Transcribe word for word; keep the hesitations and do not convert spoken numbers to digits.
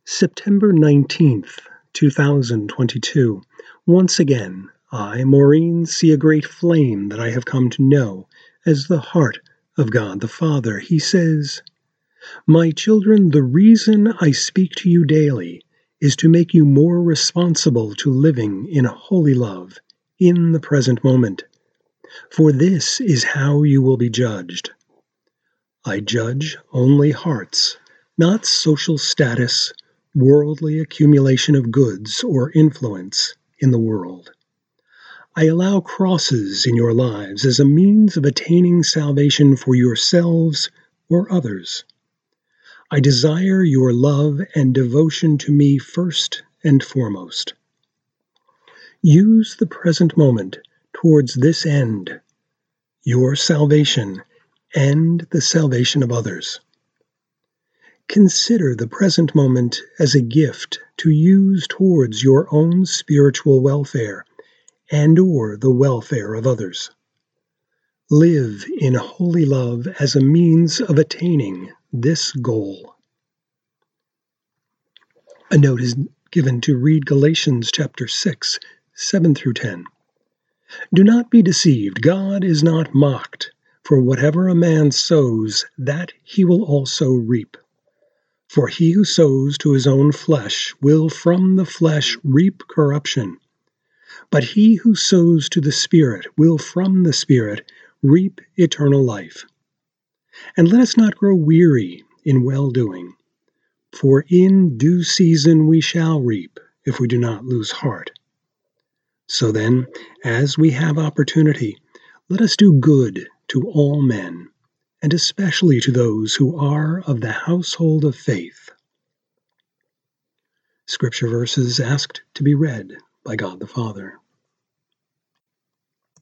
September nineteenth, two thousand twenty-two. Once again, I, Maureen, see a great flame that I have come to know as the heart of God the Father. He says, "My children, the reason I speak to you daily is to make you more responsible to living in holy love in the present moment. For this is how you will be judged. I judge only hearts, not social status, worldly accumulation of goods or influence in the world. I allow crosses in your lives as a means of attaining salvation for yourselves or others. I desire your love and devotion to me first and foremost. Use the present moment towards this end, your salvation and the salvation of others. Consider the present moment as a gift to use towards your own spiritual welfare and or the welfare of others. Live in holy love as a means of attaining this goal." A note is given to read Galatians chapter six, seven through ten. "Do not be deceived. God is not mocked. For whatever a man sows, that he will also reap. For he who sows to his own flesh will from the flesh reap corruption. But he who sows to the Spirit will from the Spirit reap eternal life. And let us not grow weary in well-doing, for in due season we shall reap if we do not lose heart. So then, as we have opportunity, let us do good to all men, and especially to those who are of the household of faith." Scripture verses asked to be read by God the Father.